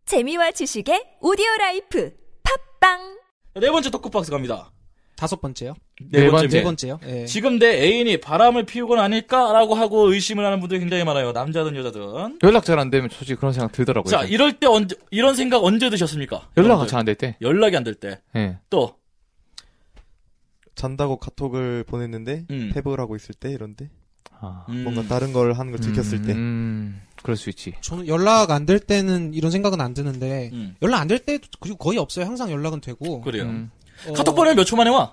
재미와 지식의 오디오라이프 팝빵. 네 번째 토크박스 갑니다. 5번째요? 네 번째요? 예. 지금 내 애인이 바람을 피우곤 아닐까라고 하고 의심을 하는 분들이 굉장히 많아요. 남자든 여자든. 연락 잘 안 되면 솔직히 그런 생각 들더라고요. 자, 이럴 때 이런 생각 언제 드셨습니까? 연락 잘 안 될 때. 연락이 안 될 때. 네. 또. 잔다고 카톡을 보냈는데 탭을 하고 있을 때 이런데 뭔가 다른 걸 하는 걸 들켰을 때 그럴 수 있지. 저는 연락 안 될 때는 이런 생각은 안 드는데 연락 안 될 때도 그리고 거의 없어요. 항상 연락은 되고. 그래요. 카톡 보내면 몇 초 만에 와?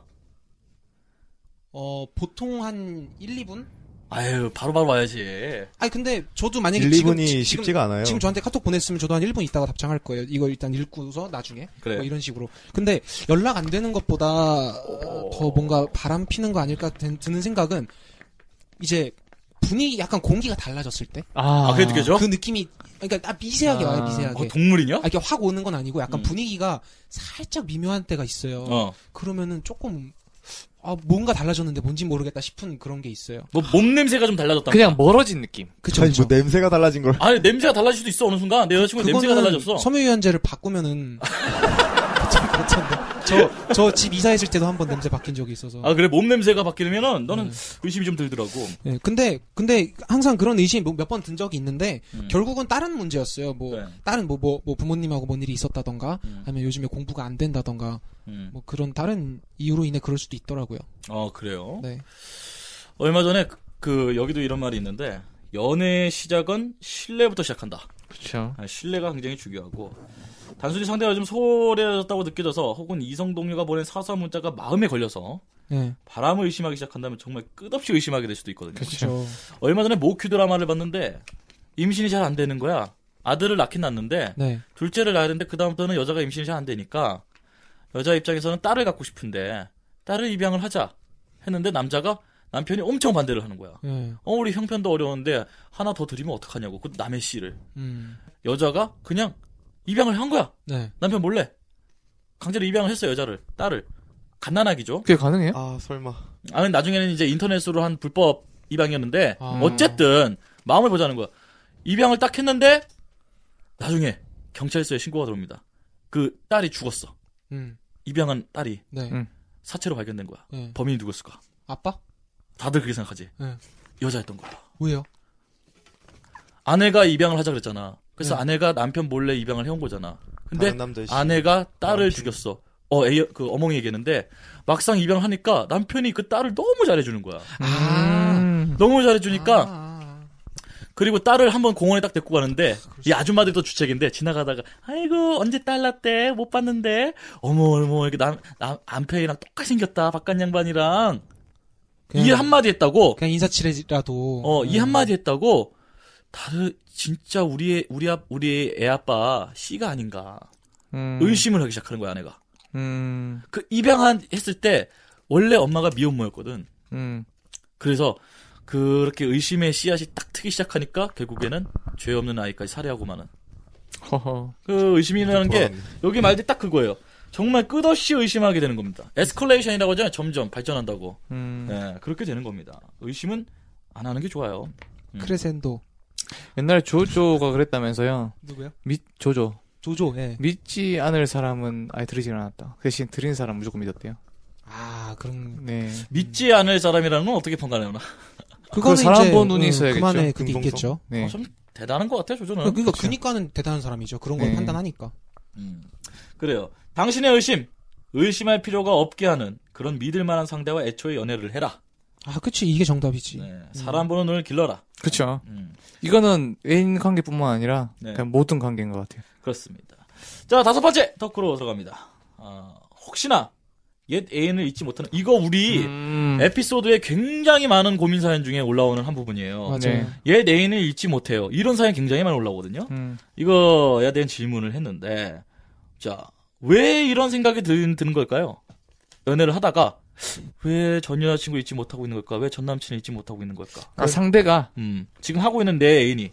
보통 한 1, 2분? 아유, 바로바로 와야지. 아니 근데 저도 만약에 1, 2분이 쉽지가 않아요. 지금 저한테 카톡 보냈으면 저도 한 1분 있다가 답장할 거예요. 이걸 일단 읽고서 나중에 그래. 뭐 이런 식으로. 근데 연락 안 되는 것보다 더 뭔가 바람 피는 거 아닐까 드는 생각은 이제 분위기 약간 공기가 달라졌을 때. 그게 느껴져? 그 느낌이 그러니까 미세하게 와요, 미세하게. 동물이냐? 이렇게 확 오는 건 아니고 약간 분위기가 살짝 미묘한 때가 있어요. 그러면은 조금 뭔가 달라졌는데 뭔지 모르겠다 싶은 그런 게 있어요. 뭐 몸 냄새가 좀 달라졌다. 그냥 멀어진 느낌. 그쵸. 아니 뭐 냄새가 달라진 걸. 아니 냄새가 달라질 수도 있어 어느 순간. 내 여자친구 냄새가 달라졌어. 섬유유연제를 바꾸면은 저 집 이사했을 때도 한번 냄새 바뀐 적이 있어서. 그래 몸 냄새가 바뀌면은 너는 의심이 좀 들더라고. 네, 근데 항상 그런 의심이 몇 번 든 적이 있는데 결국은 다른 문제였어요. 다른 부모님하고 뭔 일이 있었다던가 아니면 요즘에 공부가 안 된다던가 뭐 그런 다른 이유로 인해 그럴 수도 있더라고요. 그래요? 네. 얼마 전에 여기도 이런 말이 있는데 연애의 시작은 신뢰부터 시작한다. 그렇죠. 신뢰가 굉장히 중요하고 단순히 상대가 좀 소홀해졌다고 느껴져서 혹은 이성 동료가 보낸 사소한 문자가 마음에 걸려서 바람을 의심하기 시작한다면 정말 끝없이 의심하게 될 수도 있거든요. 그렇죠. 얼마 전에 모큐 드라마를 봤는데 임신이 잘 안 되는 거야. 아들을 낳긴 낳는데 둘째를 낳아야 되는데 그 다음부터는 여자가 임신이 잘 안 되니까 여자 입장에서는 딸을 갖고 싶은데 딸을 입양을 하자 했는데 남편이 엄청 반대를 하는 거야. 우리 형편도 어려운데 하나 더 드리면 어떡하냐고. 그 남의 씨를. 여자가 그냥 입양을 한 거야. 남편 몰래. 강제로 입양을 했어요, 딸을. 갓난아기죠. 그게 가능해요? 설마. 나중에는 이제 인터넷으로 한 불법 입양이었는데 어쨌든 마음을 보자는 거야. 입양을 딱 했는데 나중에 경찰서에 신고가 들어옵니다. 그 딸이 죽었어. 입양한 딸이 사체로 발견된 거야. 범인이 누구였을까? 아빠? 다들 그렇게 생각하지. 여자였던 거야. 왜요? 아내가 입양을 하자 그랬잖아. 그래서 아내가 남편 몰래 입양을 해온 거잖아. 근데 아내가 딸을 죽였어. 어멍이 얘기했는데 막상 입양을 하니까 남편이 그 딸을 너무 잘해주는 거야. 너무 잘해주니까 그리고 딸을 한번 공원에 딱 데리고 가는데 이 아줌마들도 주책인데 지나가다가 아이고 언제 딸 낳대 못 봤는데 어머 이렇게 남편이랑 똑같이 생겼다 바깥 양반이랑 이 한마디 했다고. 그냥 인사치레라도. 이 한마디 했다고 다들 진짜 우리 애 아빠 씨가 아닌가 의심을 하기 시작하는 거야 아내가. 그 했을 때 원래 엄마가 미혼모였거든. 그래서 그렇게 의심의 씨앗이 딱 트기 시작하니까 결국에는 죄 없는 아이까지 살해하고 마는. 그 의심이라는 게 여기 말대 딱 그거예요. 정말 끝없이 의심하게 되는 겁니다. 에스컬레이션이라고 하잖아요. 점점 발전한다고. 네, 그렇게 되는 겁니다. 의심은 안 하는 게 좋아요. 크레센도. 옛날에 조조가 그랬다면서요. 누구요? 조조, 예. 믿지 않을 사람은 아예 들이질 않았다. 그 대신 들인 사람 무조건 믿었대요. 그런. 네. 믿지 않을 사람이라는 건 어떻게 판단하나? 그건 사람 본 눈이 있어야겠죠. 그만에 그게 있겠죠. 네. 좀 대단한 것 같아요, 조조는. 그니까는 대단한 사람이죠. 그런 걸 판단하니까. 그래요. 당신의 의심할 필요가 없게 하는 그런 믿을 만한 상대와 애초에 연애를 해라. 그치. 이게 정답이지. 네, 사람 보는 눈을 길러라. 그쵸. 이거는 애인 관계뿐만 아니라 그냥 모든 관계인 것 같아요. 그렇습니다. 자, 5번째 토크로 들어갑니다. 혹시나 옛 애인을 잊지 못하는 이거 우리 에피소드에 굉장히 많은 고민 사연 중에 올라오는 한 부분이에요. 맞아요. 옛 애인을 잊지 못해요. 이런 사연 굉장히 많이 올라오거든요. 이거에 대한 질문을 했는데 자, 왜 이런 생각이 드는 걸까요? 연애를 하다가 왜 전 여자친구 잊지 못하고 있는 걸까? 왜 전 남친을 잊지 못하고 있는 걸까? 상대가 지금 하고 있는 내 애인이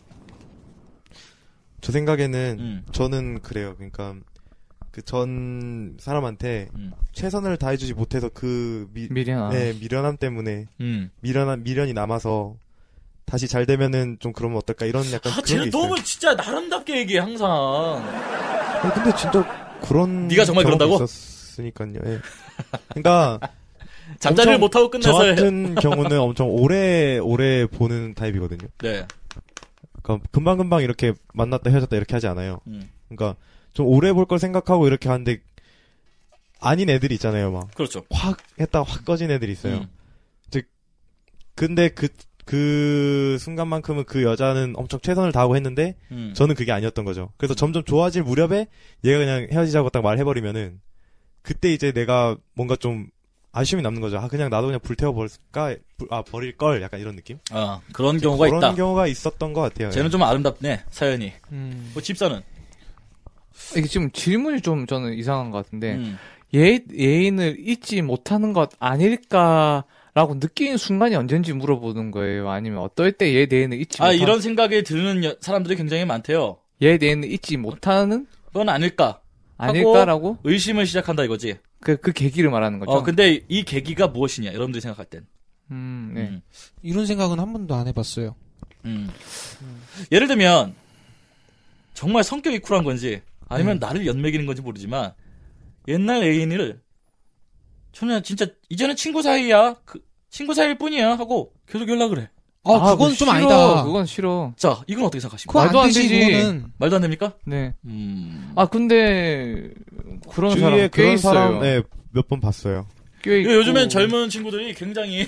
저 생각에는 저는 그래요. 그러니까 그 전 사람한테 최선을 다해주지 못해서 그 미련함 때문에 미련이 남아서 다시 잘 되면은 좀 그러면 어떨까 이런 약간 그런 게 있어요. 너무 진짜 나름답게 얘기해 항상. 근데 진짜 그런 네가 정말 그런다고? 있었으니까요. 예. 그러니까 잠자리를 못 하고 끝내서 저 같은 경우는 엄청 오래 보는 타입이거든요. 네. 그러니까 금방 이렇게 만났다 헤어졌다 이렇게 하지 않아요. 그러니까 좀 오래 볼 걸 생각하고 이렇게 하는데 아닌 애들이 있잖아요, 막. 그렇죠. 확 했다가 확 꺼진 애들이 있어요. 즉 근데 그 순간만큼은 그 여자는 엄청 최선을 다하고 했는데 저는 그게 아니었던 거죠. 그래서 점점 좋아질 무렵에 얘가 그냥 헤어지자고 딱 말해버리면은 그때 이제 내가 뭔가 좀 아쉬움이 남는 거죠. 그냥 나도 그냥 불태워버릴까? 버릴 걸? 약간 이런 느낌? 그런 경우가 있다. 그런 경우가 있었던 것 같아요. 쟤는 좀 아름답네, 사연이. 뭐 집사는? 이게 지금 질문이 좀 저는 이상한 것 같은데, 애인을 잊지 못하는 것 아닐까라고 느끼는 순간이 언젠지 물어보는 거예요? 아니면 어떨 때 애인을 잊지 못하는? 이런 생각이 드는 사람들이 굉장히 많대요. 애인을 잊지 못하는? 그건 아닐까? 아닐까라고? 의심을 시작한다 이거지. 그 계기를 말하는 거죠. 근데 이 계기가 무엇이냐, 여러분들이 생각할 땐. 네. 이런 생각은 한 번도 안 해봤어요. 예를 들면, 정말 성격이 쿨한 건지, 아니면 나를 연맥이는 건지 모르지만, 옛날 애인을, 저는 진짜, 이제는 친구 사이야. 친구 사이일 뿐이야. 하고, 계속 연락을 해. 그건 좀 싫어. 아니다. 그건 싫어. 자, 이건 어떻게 생각하십니까? 말도 안 되지. 그거는. 말도 안 됩니까? 네. 근데 그런 사람 주위에 꽤 그런 있어요. 사람 몇 번 봤어요. 꽤 있고. 요즘엔 젊은 친구들이 굉장히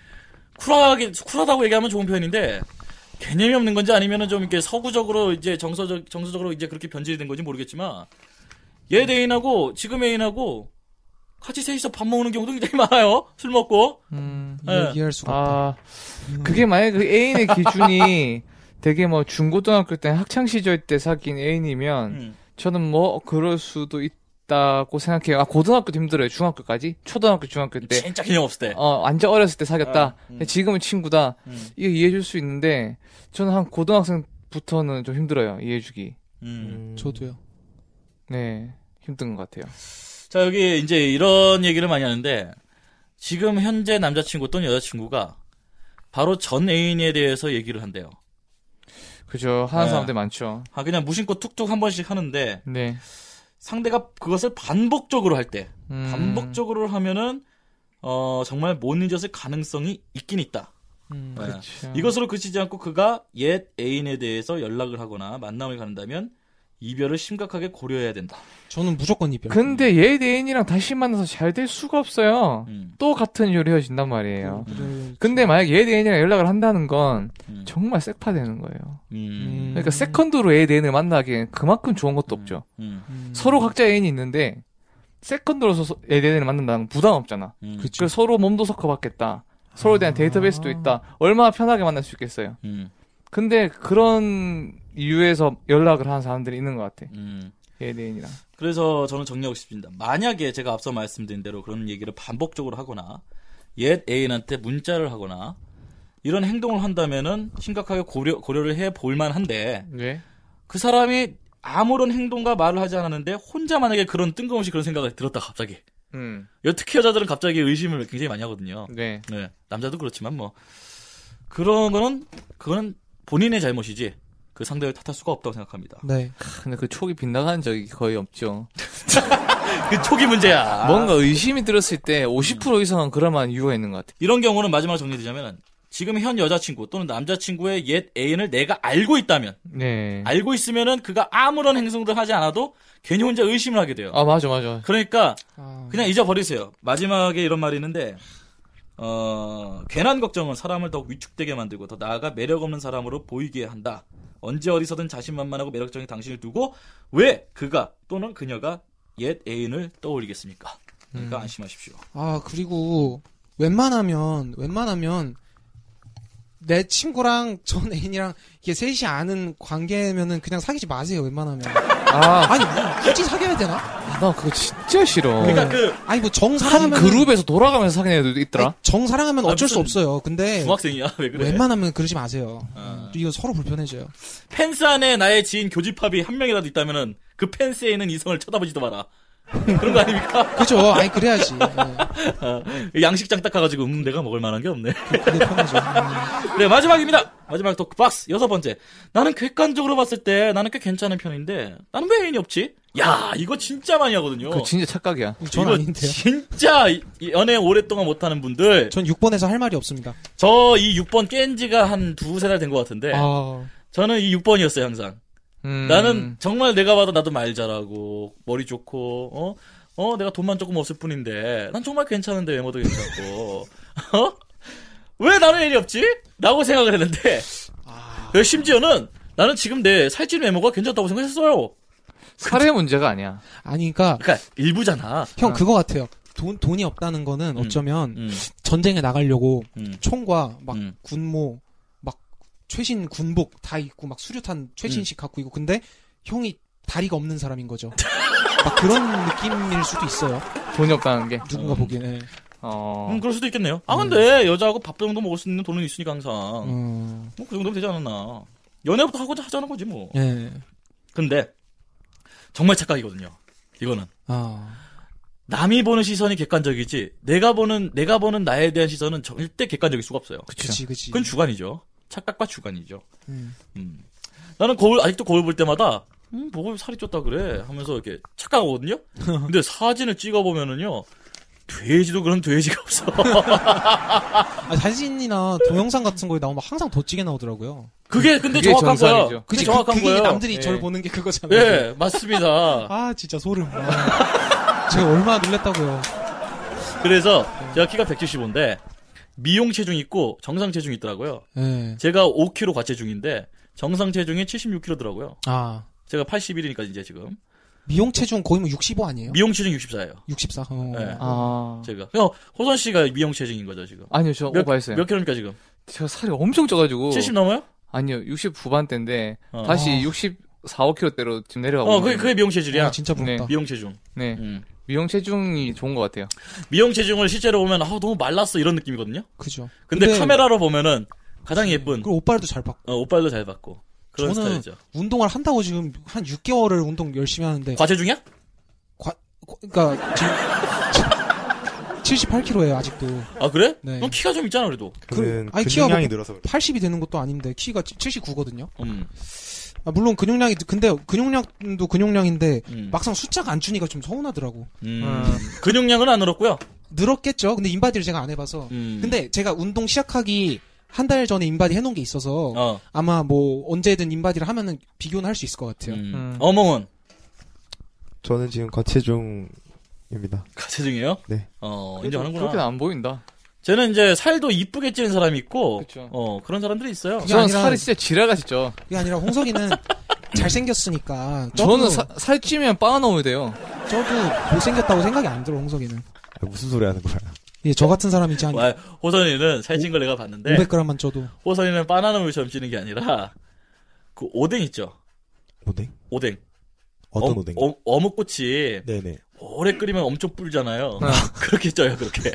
쿨하다고 얘기하면 좋은 표현인데 개념이 없는 건지 아니면은 좀 이렇게 서구적으로 이제 정서적으로 이제 그렇게 변질이 된 건지 모르겠지만 옛 애인하고 지금 애인하고 같이 셋이서 밥 먹는 경우도 굉장히 많아요. 술 먹고. 얘기할 수가 없다. 그게 만약에 그 애인의 기준이 되게 뭐 중고등학교 때 학창 시절 때 사귄 애인이면 저는 뭐 그럴 수도 있다고 생각해요. 고등학교도 힘들어요. 중학교까지? 초등학교, 중학교 때. 진짜 개념 없을 때. 완전 어렸을 때 사귀었다. 지금은 친구다. 이거 이해해줄 수 있는데 저는 한 고등학생부터는 좀 힘들어요. 이해해주기. 저도요. 네. 힘든 것 같아요. 자, 여기 이제 이런 얘기를 많이 하는데 지금 현재 남자친구 또는 여자친구가 바로 전 애인에 대해서 얘기를 한대요. 그죠. 하는 사람들 많죠. 그냥 무심코 툭툭 한 번씩 하는데 네. 상대가 그것을 반복적으로 할 때 반복적으로 하면은 정말 못 잊었을 가능성이 있긴 있다. 그렇죠. 이것으로 그치지 않고 그가 옛 애인에 대해서 연락을 하거나 만남을 갖는다면 이별을 심각하게 고려해야 된다. 저는 무조건 이별. 근데 옛 애인이랑 다시 만나서 잘 될 수가 없어요. 또 같은 이유로 헤어진단 말이에요. 근데 만약 옛 애인이랑 연락을 한다는 건 정말 섹파되는 거예요. 그러니까 세컨드로 옛 애인을 만나기엔 그만큼 좋은 것도 없죠. 서로 각자 애인이 있는데 세컨드로서 옛 애인을 만난다는 건 부담 없잖아. 그래서 서로 몸도 섞어봤겠다. 서로에 대한 데이터베이스도 있다. 얼마나 편하게 만날 수 있겠어요. 근데 그런 이유에서 연락을 하는 사람들이 있는 것 같아. 옛 애인이랑. 그래서 저는 정리하고 싶습니다. 만약에 제가 앞서 말씀드린 대로 그런 얘기를 반복적으로 하거나 옛 애인한테 문자를 하거나 이런 행동을 한다면은 심각하게 고려를 해볼 만한데 네. 그 사람이 아무런 행동과 말을 하지 않았는데 혼자 만약에 그런 뜬금없이 그런 생각을 들었다 갑자기. 특히 여자들은 갑자기 의심을 굉장히 많이 하거든요. 네. 남자도 그렇지만 뭐 그거는 본인의 잘못이지 그 상대를 탓할 수가 없다고 생각합니다. 네. 근데 그 촉이 빗나가는 적이 거의 없죠. 그 촉이 문제야. 뭔가 의심이 들었을 때 50% 이상은 그럴 만한 이유가 있는 것 같아. 이런 경우는 마지막으로 정리드리자면 지금 현 여자친구 또는 남자친구의 옛 애인을 내가 알고 있다면 알고 있으면은 그가 아무런 행동도 하지 않아도 괜히 혼자 의심을 하게 돼요. 맞아. 그러니까 그냥 잊어버리세요. 마지막에 이런 말이 있는데 괜한 걱정은 사람을 더욱 위축되게 만들고 더 나아가 매력 없는 사람으로 보이게 한다. 언제 어디서든 자신만만하고 매력적인 당신을 두고 왜 그가 또는 그녀가 옛 애인을 떠올리겠습니까? 그러니까 안심하십시오. 그리고 웬만하면 내 친구랑 전 애인이랑 이게 셋이 아는 관계면은 그냥 사귀지 마세요. 웬만하면. 아니 굳이 사귀어야 되나? 나 그거 진짜 싫어. 그러니까 아니 뭐 정사랑하면 그룹에서 돌아가면서 사귀는 애들도 있더라. 정사랑하면 어쩔 수 없어요. 근데 중학생이야 왜 그래? 웬만하면 그러지 마세요. 이거 서로 불편해져요. 펜스 안에 나의 지인 교집합이 한 명이라도 있다면은 그 펜스에 있는 이성을 쳐다보지도 마라. 그런 거 아닙니까? 그죠. 아니 그래야지. 양식장 딱 가가지고 내가 먹을 만한 게 없네. 그게 편하죠. 네, 마지막입니다. 마지막 토크박스 6번째. 나는 객관적으로 봤을 때 나는 꽤 괜찮은 편인데 나는 왜 애인이 없지? 야, 이거 진짜 많이 하거든요. 그거 진짜 착각이야. 전 아닌데요. 진짜 연애 오랫동안 못하는 분들. 전 6번에서 할 말이 없습니다. 저 이 6번 깬 지가 한 2-3달 된 것 같은데. 저는 이 6번이었어요, 항상. 나는 정말 내가 봐도 나도 말 잘하고, 머리 좋고, 내가 돈만 조금 없을 뿐인데, 난 정말 괜찮은데 외모도 괜찮고, 왜 나는 일이 없지? 라고 생각을 했는데, 심지어는 나는 지금 내 살찐 외모가 괜찮다고 생각했어요. 살의 문제가 아니야. 아니, 그러니까 일부잖아. 형, 그거 같아요. 돈이 없다는 거는 어쩌면 전쟁에 나가려고 총과 막 군모, 막 최신 군복 다 입고 막 수류탄 최신식 갖고 있고 근데 형이 다리가 없는 사람인 거죠. 막 그런 느낌일 수도 있어요. 돈이 없다는 게. 누군가 보기에는. 그럴 수도 있겠네요. 근데 여자하고 밥 정도 먹을 수 있는 돈은 있으니까 항상. 뭐 그 정도면 되지 않았나. 연애부터 하자는 거지 뭐. 네. 근데 정말 착각이거든요. 이거는. 남이 보는 시선이 객관적이지 내가 보는 나에 대한 시선은 절대 객관적일 수가 없어요. 그치. 그건 주관이죠. 착각과 주관이죠. 나는 아직도 거울 볼 때마다 뭐 살이 쪘다 그래 하면서 이렇게 착각하거든요. 근데 사진을 찍어보면은요. 돼지도 그런 돼지가 없어. 사진이나 동영상 같은 거에 나오면 항상 더 찌게 나오더라고요. 그게 정확한 거야. 그게 정확한 그게 거예요. 남들이 절 보는 게 그거잖아요. 네, 맞습니다. 진짜 소름. 제가 얼마나 놀랬다고요. 그래서 제가 키가 175인데 미용 체중 있고 정상 체중이 있더라고요. 네. 제가 5kg 과체중인데 정상 체중이 76kg더라고요. 제가 81이니까 이제 지금. 미용 체중 거의 뭐 65 아니에요? 미용 체중 64예요. 64. 네. 제가. 호선 씨가 미용 체중인 거죠, 지금? 아니요, 저 오버했어요. 몇 킬로입니까, 지금? 제가 살이 엄청 쪄가지고. 70 넘어요? 아니요, 60 후반대인데, 다시 64, 5kg대로 지금 내려가고. 그게 미용 체질이야. 진짜 부럽다. 네. 미용 체중. 네. 미용 체중이 좋은 것 같아요. 미용 체중을 실제로 보면, 너무 말랐어, 이런 느낌이거든요? 그죠. 근데 카메라로 보면은, 가장 예쁜. 그리고 옷빨도 잘 받고. 옷빨도 잘 받고. 그런 저는 스타일이죠. 운동을 한다고 지금 한 6개월을 운동 열심히 하는데. 과체중이야? 그러니까 지금 78kg예요 아직도. 그래? 네. 넌 키가 좀 있잖아 그래도. 근육량이 늘어서. 80이 되는 것도 아닌데 키가 79거든요. 물론 근데 근육량도 근육량인데 막상 숫자가 안 주니까 좀 서운하더라고. 근육량은 안 늘었고요. 늘었겠죠. 근데 인바디를 제가 안 해봐서. 근데 제가 운동 시작하기 한 달 전에 인바디 해놓은 게 있어서 아마 뭐 언제든 인바디를 하면은 비교는 할 수 있을 것 같아요. 어몽은? 저는 지금 과체중입니다. 과체중이에요? 네. 인정하는구나. 그렇게는 안 보인다. 쟤는 이제 살도 이쁘게 찌는 사람이 있고, 그쵸. 그런 사람들이 있어요. 저는 살이 진짜 지랄같이 쪄. 그게 아니라 홍석이는 잘생겼으니까. 저는 살 찌면 빠져나오야 돼요. 저도 못생겼다고 생각이 안 들어, 홍석이는. 무슨 소리 하는 거야? 예, 저 같은 사람이지 않아요. 호선이는 살찐 걸 내가 봤는데 500g만 쪄도 호선이는 바나나 우유처럼 찌는 게 아니라 그 오뎅 있죠. 오뎅. 어떤 오뎅? 어묵꼬치. 네네. 오래 끓이면 엄청 불잖아요. 그렇게 쪄요, 그렇게.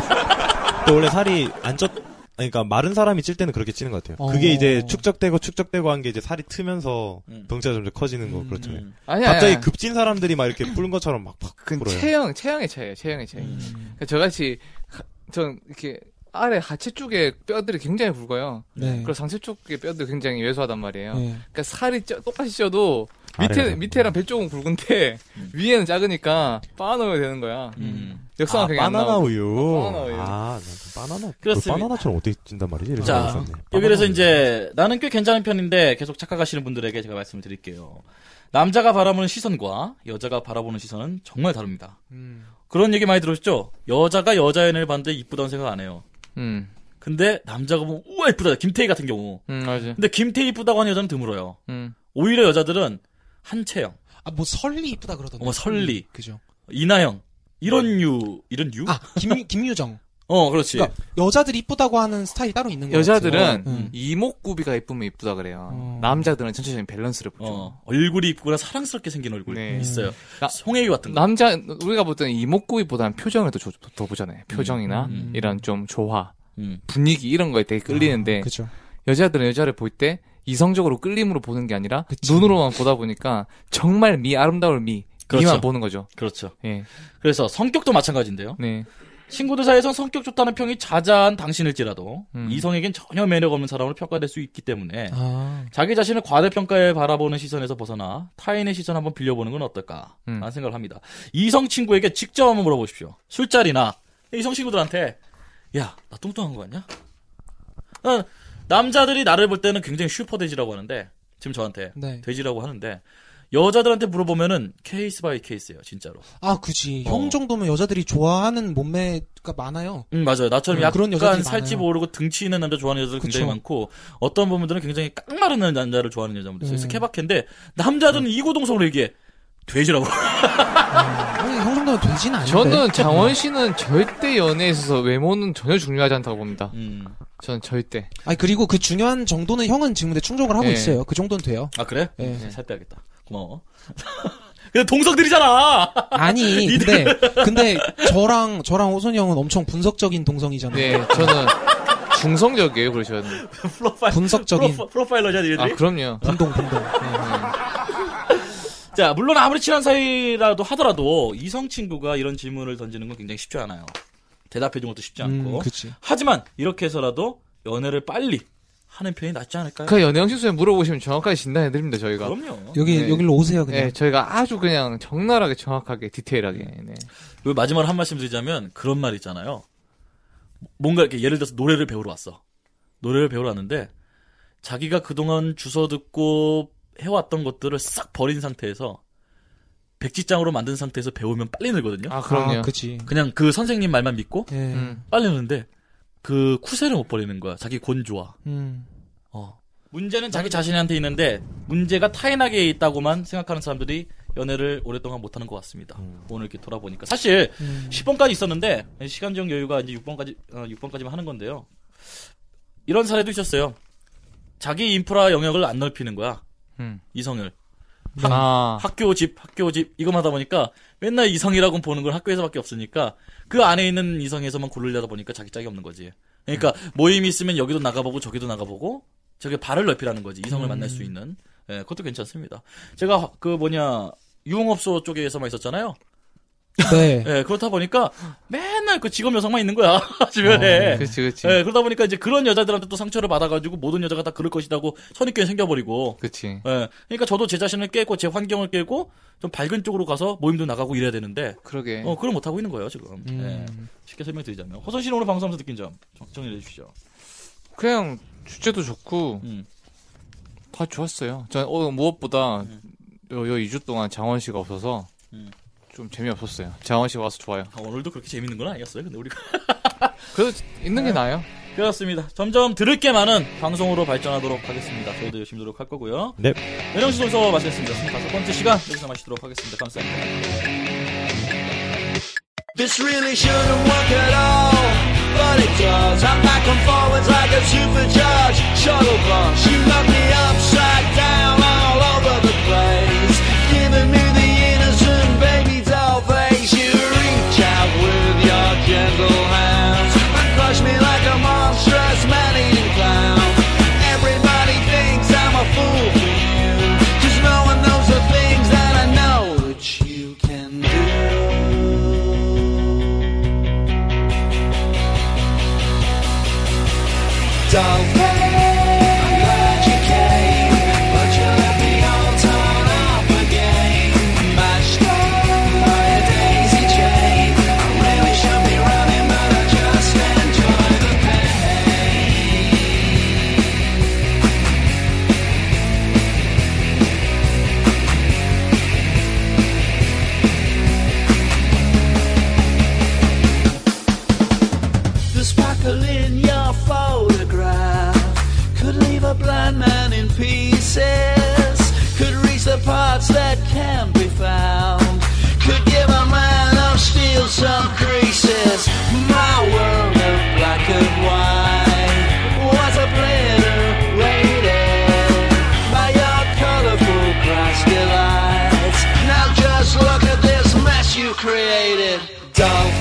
또 원래 살이 안 그러니까 마른 사람이 찔 때는 그렇게 찌는 것 같아요. 그게 이제 축적되고 한 게 이제 살이 트면서 덩치가 점점 커지는 거 그렇잖아요. 갑자기 급진 사람들이 막 이렇게 푸른 것처럼 막 불어요. 체형의 차이예요. 그러니까 저같이 전 이렇게 아래 하체 쪽에 뼈들이 굉장히 굵어요. 네. 그리고 상체 쪽에 뼈들이 굉장히 왜소하단 말이에요. 네. 그러니까 살이 똑같이 쪄도 밑에랑 배 쪽은 굵은데 위에는 작으니까 빠져나오야 되는 거야. 역사가 그게 바나나 우유. 바나나 우유. 바나나. 그렇습니다. 바나나처럼 어떻게 찐단 말이지? 자, 여기서 이제 나는 꽤 괜찮은 편인데 계속 착각하시는 분들에게 제가 말씀을 드릴게요. 남자가 바라보는 시선과 여자가 바라보는 시선은 정말 다릅니다. 그런 얘기 많이 들으셨죠? 여자가 여자 연애를 봤는데 이쁘다는 생각 안 해요. 근데 남자가 보면 우와 이쁘다. 김태희 같은 경우. 맞아. 근데 김태희 이쁘다고 하는 여자는 드물어요. 오히려 여자들은 한채영. 뭐 설리 이쁘다 그러던데. 설리. 그죠. 이나영. 이런 유? 김유정. 그렇지. 그러니까 여자들이 이쁘다고 하는 스타일이 따로 있는 거예요. 여자들은 이목구비가 이쁘면 이쁘다 그래요. 남자들은 전체적인 밸런스를 보죠. 얼굴이 이쁘거나 사랑스럽게 생긴 얼굴이 있어요. 송혜교 같은 거. 우리가 볼 때는 이목구비보다는 표정을 더 보잖아요. 표정이나 이런 좀 조화, 분위기 이런 거에 되게 끌리는데 그쵸. 여자들은 여자를 볼 때 이성적으로 끌림으로 보는 게 아니라 눈으로만 보다 보니까 정말 아름다울 미만 보는 거죠. 그렇죠. 예. 그래서 성격도 마찬가지인데요. 네. 친구들 사이에선 성격 좋다는 평이 자자한 당신일지라도 이성에겐 전혀 매력 없는 사람으로 평가될 수 있기 때문에 자기 자신을 과대평가에 바라보는 시선에서 벗어나 타인의 시선 한번 빌려보는 건 어떨까 라는 생각을 합니다. 이성 친구에게 직접 한번 물어보십시오. 술자리나 이성 친구들한테 야, 나 뚱뚱한 거 같냐? 남자들이 나를 볼 때는 굉장히 슈퍼돼지라고 하는데 지금 저한테 네. 돼지라고 하는데 여자들한테 물어보면은 케이스 바이 케이스예요, 진짜로. 아, 그지. 형 정도면 여자들이 좋아하는 몸매가 많아요. 맞아요. 나처럼 약간 살집 오르고 등치 있는 남자 좋아하는 여자들 굉장히 많고 어떤 부분들은 굉장히 깡마른 남자를 좋아하는 여자분들 있어요. 그래서 케바케인데 남자들은 이구동성으로 얘기해. 돼지라고. 형 정도면 돼지는 아닌데. 저는 장원 씨는 절대 연애에 있어서 외모는 전혀 중요하지 않다고 봅니다. 저는 절대. 아니 그리고 그 중요한 정도는 형은 지금 충족을 하고 있어요. 그 정도는 돼요. 아 그래? 네. 살 빼야겠다. 고마워. 근데 동성들이잖아. 아니 근데 저랑 호선이 형은 엄청 분석적인 동성이잖아요. 네, 저는 중성적이에요. 그래서 저는 분석적인 프로파일러잖아. 얘들이. 아 그럼요. 분동. 자, 물론 아무리 친한 사이라도 하더라도 이성 친구가 이런 질문을 던지는 건 굉장히 쉽지 않아요. 대답해주는 것도 쉽지 않고. 그치. 하지만 이렇게 해서라도 연애를 빨리 하는 편이 낫지 않을까요? 그 연애 형식소에 물어보시면 정확하게 진단해드립니다, 저희가. 그럼요. 여기로 오세요, 그냥. 네, 저희가 아주 그냥 적나라하게 정확하게 디테일하게. 네. 그리고 마지막으로 한 말씀 드리자면 그런 말 있잖아요. 뭔가 이렇게 예를 들어서 노래를 배우러 왔어. 노래를 배우러 왔는데 자기가 그동안 주워 듣고 해왔던 것들을 싹 버린 상태에서 백지장으로 만든 상태에서 배우면 빨리 늘거든요. 아, 그럼요. 그치. 그냥 그 선생님 말만 믿고 빨리 느는데 그 쿠세를 못 버리는 거야. 자기 곤조와. 문제는 자기 자신한테 있는데 문제가 타인에게 있다고만 생각하는 사람들이 연애를 오랫동안 못하는 것 같습니다. 오늘 이렇게 돌아보니까 사실 10번까지 있었는데 시간적 여유가 이제 6번까지만 하는 건데요. 이런 사례도 있었어요. 자기 인프라 영역을 안 넓히는 거야. 이성을. 학교 집 이거만 하다 보니까 맨날 이성이라고 보는 건 학교에서밖에 없으니까 그 안에 있는 이성에서만 고르려다 보니까 자기 짝이 없는 거지. 그러니까 모임이 있으면 여기도 나가보고 저기도 나가보고 저게 발을 넓히라는 거지. 이성을 만날 수 있는. 예, 그것도 괜찮습니다. 제가 유흥업소 쪽에서만 있었잖아요. 네. 예, 그렇다 보니까 맨날 그 직업 여성만 있는 거야. 주변에. 그렇지. 예, 그러다 보니까 이제 그런 여자들한테 또 상처를 받아가지고 모든 여자가 다 그럴 것이라고 선입견이 생겨버리고. 그렇지. 예, 그러니까 저도 제 자신을 깨고 제 환경을 깨고 좀 밝은 쪽으로 가서 모임도 나가고 이래야 되는데. 그러게. 그걸 못 하고 있는 거예요 지금. 예, 쉽게 설명드리자면 호선 씨는 오늘 방송하면서 느낀 점 정리해 주시죠. 그냥 주제도 좋고 다 좋았어요. 전 무엇보다 요 2주 동안 장원 씨가 없어서. 좀 재미없었어요. 장원 씨가 와서 좋아요. 오늘도 그렇게 재밌는 건 아니었어요. 근데 우리가 그래도 있는 게 나아요. 그렇습니다. 점점 들을 게 많은 방송으로 발전하도록 하겠습니다. 저희도 열심히 노력할 거고요. 네. 연영씨 순서 마치겠습니다. 25번째 시간 여기서 마치도록 하겠습니다. 감사합니다. This really shouldn't work at all, but it does. I'm back and forwards like a supercharged shuttle bus. You knock me upside down all over the place, giving me the innocent baby doll face. You reach out with your gentle hands and crush me like a monstrous man-eating clown. Everybody thinks I'm a fool for you, 'cause no one knows the things that I know that you can do. Don't pay. I'm glad you came, but you let me all turn up again. Mashed up by a daisy chain. I really should be running, but I just enjoy the pain. The sparkle in your photograph could leave a blind man in pieces, could reach the parts that can't be found, could give a man of steel some creases. My world of black and white was obliterated by your colorful Christ delights. Now just look at this mess you created. Don't